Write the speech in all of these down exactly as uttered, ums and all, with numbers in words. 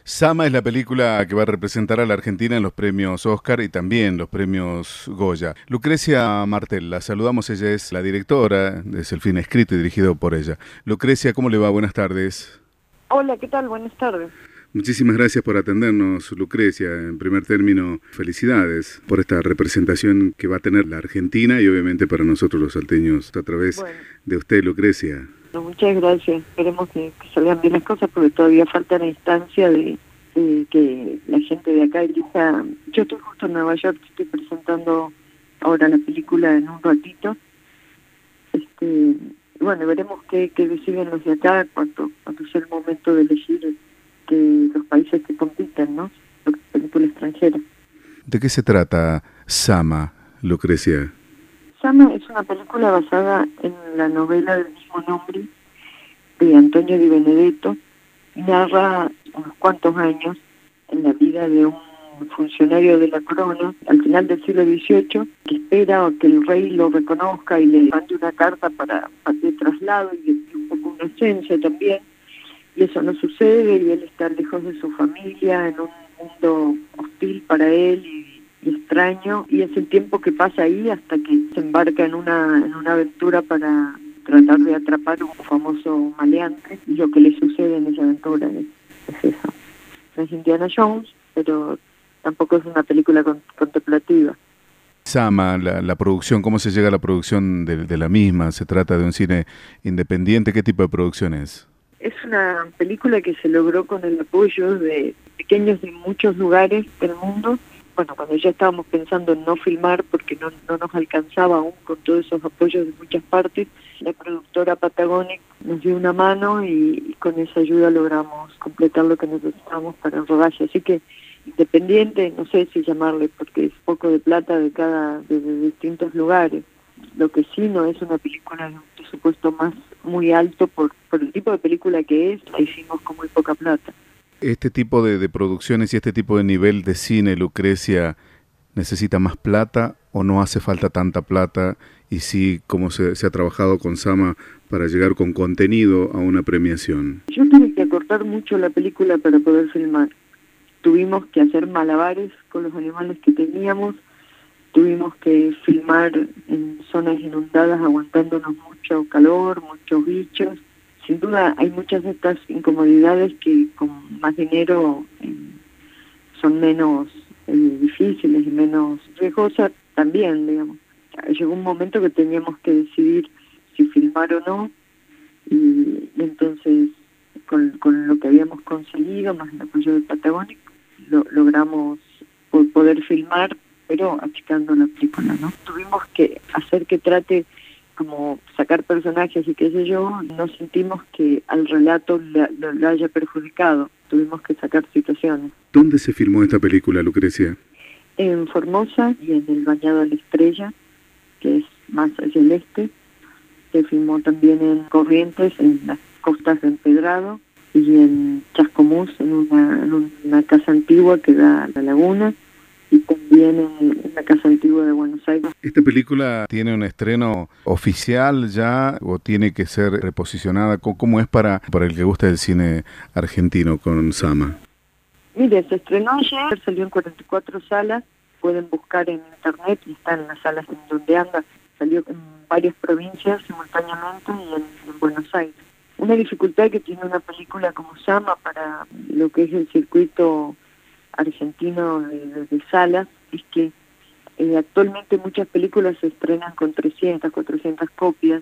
Sama es la película que va a representar a la Argentina en los premios Oscar y también los premios Goya. Lucrecia Martel, la saludamos, ella es la directora, es el film escrito y dirigido por ella. Lucrecia, ¿cómo le va? Buenas tardes. Hola, ¿qué tal? Buenas tardes. Muchísimas gracias por atendernos, Lucrecia. En primer término, felicidades por esta representación que va a tener la Argentina y obviamente para nosotros los salteños a través Bueno, de usted, Lucrecia. no, muchas gracias. Esperemos que, que salgan bien las cosas porque todavía falta la instancia de, de que la gente de acá elija. Yo estoy justo en Nueva York, estoy presentando ahora la película en un ratito. Este, y bueno, veremos qué, qué deciden los de acá cuando, cuando sea el momento de elegir que los países que compiten, ¿no? La película extranjera. ¿De qué se trata Sama, Lucrecia? Sama es una película basada en la novela del mismo nombre de Antonio Di Benedetto. Narra unos cuantos años en la vida de un funcionario de la corona al final del siglo dieciocho que espera que el rey lo reconozca y le mande una carta para, para de traslado y, de, y un poco un ascenso también, y eso no sucede y él está lejos de su familia en un mundo hostil para él y y extraño, y es el tiempo que pasa ahí hasta que se embarca en una en una aventura para tratar de atrapar a un famoso maleante, y lo que le sucede en esa aventura es, es eso. No es Indiana Jones, pero tampoco es una película con, contemplativa. Sama, la, la producción, ¿cómo se llega a la producción de, de la misma? ¿Se trata de un cine independiente? ¿Qué tipo de producción es? Es una película que se logró con el apoyo de pequeños de muchos lugares del mundo. Bueno, cuando ya estábamos pensando en no filmar porque no, no nos alcanzaba aún con todos esos apoyos de muchas partes, la productora Patagonic nos dio una mano y, y con esa ayuda logramos completar lo que necesitábamos para el rodaje. Así que independiente, no sé si llamarle, porque es poco de plata de cada de, de distintos lugares. Lo que sí no es una película de un presupuesto más muy alto por, por el tipo de película que es, la hicimos con muy poca plata. ¿Este tipo de, de producciones y este tipo de nivel de cine, Lucrecia, necesita más plata o no hace falta tanta plata? Y sí, ¿cómo se, se ha trabajado con Sama para llegar con contenido a una premiación? Yo tuve que acortar mucho la película para poder filmar. Tuvimos que hacer malabares con los animales que teníamos, tuvimos que filmar en zonas inundadas aguantándonos mucho calor, muchos bichos. Sin duda hay muchas de estas incomodidades que con más dinero eh, son menos eh, difíciles y menos riesgosas también, digamos. Llegó un momento que teníamos que decidir si filmar o no, y, y entonces con, con lo que habíamos conseguido, más el apoyo de Patagonic, lo, logramos poder filmar, pero achicando la película, ¿no? Tuvimos que hacer que trate como sacar personajes y qué sé yo, no sentimos que al relato le, le, le haya perjudicado, tuvimos que sacar situaciones. ¿Dónde se filmó esta película, Lucrecia? En Formosa y en el Bañado de la Estrella, que es más hacia el este. Se filmó también en Corrientes, en las costas de Empedrado, y en Chascomús, en una, en una casa antigua que da a la laguna, y también en, en la Casa Antigua de Buenos Aires. ¿Esta película tiene un estreno oficial ya o tiene que ser reposicionada? ¿Cómo es para, para el que gusta del cine argentino con Sama? Mire, se estrenó ayer, salió en cuarenta y cuatro salas, pueden buscar en internet y está en las salas en donde anda. Salió en varias provincias simultáneamente y en, en Buenos Aires. Una dificultad que tiene una película como Sama para lo que es el circuito argentino de, de, de salas es que eh, actualmente muchas películas se estrenan con trescientas, cuatrocientas copias,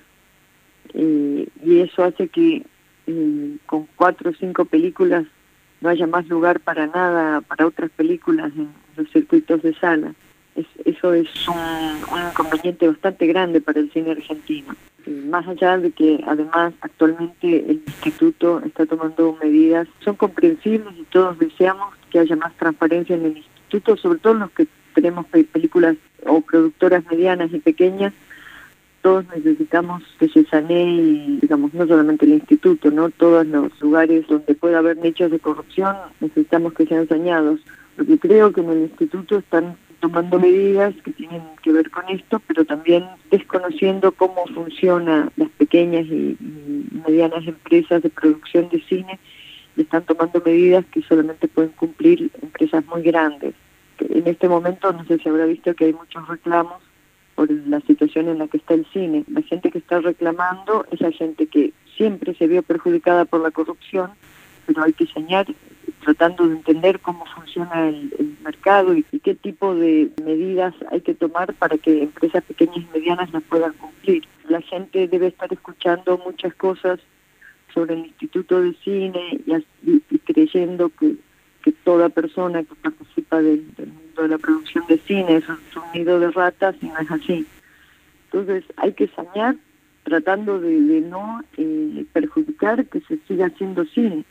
eh, y eso hace que eh, con cuatro o cinco películas no haya más lugar para nada, para otras películas en los circuitos de sala. Es, eso es un, un inconveniente bastante grande para el cine argentino. Eh, más allá de que además actualmente el instituto está tomando medidas, son comprensibles y todos deseamos que haya más transparencia en el instituto, sobre todo los que tenemos películas o productoras medianas y pequeñas. Todos necesitamos que se sanee, y, digamos, no solamente el instituto, ¿no? Todos los lugares donde pueda haber nichos de corrupción necesitamos que sean saneados. Porque creo que en el instituto están tomando medidas que tienen que ver con esto, pero también desconociendo cómo funcionan las pequeñas y, y medianas empresas de producción de cine y están tomando medidas que solamente pueden cumplir empresas muy grandes. En este momento, no sé si habrá visto que hay muchos reclamos por la situación en la que está el cine. La gente que está reclamando es la gente que siempre se vio perjudicada por la corrupción, pero hay que enseñar, tratando de entender cómo funciona el, el mercado y, y qué tipo de medidas hay que tomar para que empresas pequeñas y medianas las puedan cumplir. La gente debe estar escuchando muchas cosas sobre el Instituto de Cine y, y, y creyendo que, que toda persona que participa del, del mundo de la producción de cine es un, un nido de ratas, y no es así. Entonces hay que sanear tratando de, de no eh, perjudicar que se siga haciendo cine.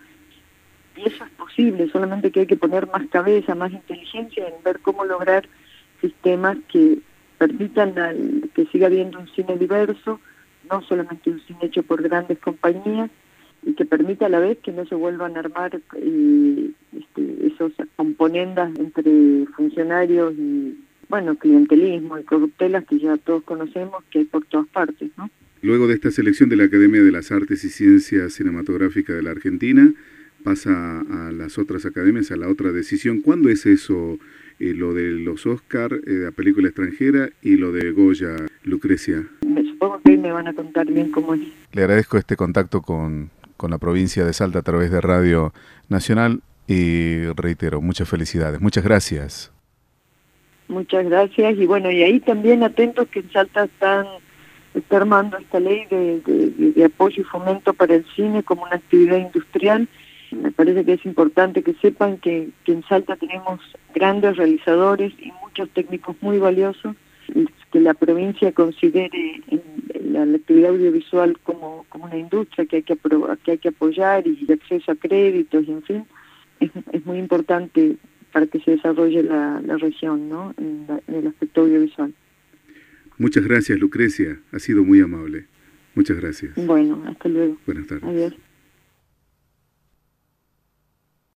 Y eso es posible, solamente que hay que poner más cabeza, más inteligencia en ver cómo lograr sistemas que permitan al, que siga habiendo un cine diverso, no solamente un cine hecho por grandes compañías, y que permita a la vez que no se vuelvan a armar eh, este, esos componendas entre funcionarios y, bueno, clientelismo y corruptelas que ya todos conocemos que hay por todas partes, ¿no? Luego de esta selección de la Academia de las Artes y Ciencias Cinematográficas de la Argentina, pasa a las otras academias, a la otra decisión. ¿Cuándo es eso, eh, lo de los Oscar, eh, de la película extranjera, y lo de Goya, Lucrecia? Me supongo que hoy me van a contar bien cómo es. Le agradezco este contacto con, con la provincia de Salta a través de Radio Nacional y reitero, muchas felicidades. Muchas gracias. Muchas gracias. Y bueno, y ahí también atentos que en Salta están está armando esta ley de, de, de apoyo y fomento para el cine como una actividad industrial. Me parece que es importante que sepan que, que en Salta tenemos grandes realizadores y muchos técnicos muy valiosos, y que la provincia considere en, en la, la actividad audiovisual como, como una industria que hay que, apro- que hay que apoyar, y de acceso a créditos, y en fin, es, es muy importante para que se desarrolle la, la región, ¿no?, en, la, en el aspecto audiovisual. Muchas gracias, Lucrecia, ha sido muy amable. Muchas gracias. Bueno, hasta luego. Buenas tardes. Adiós.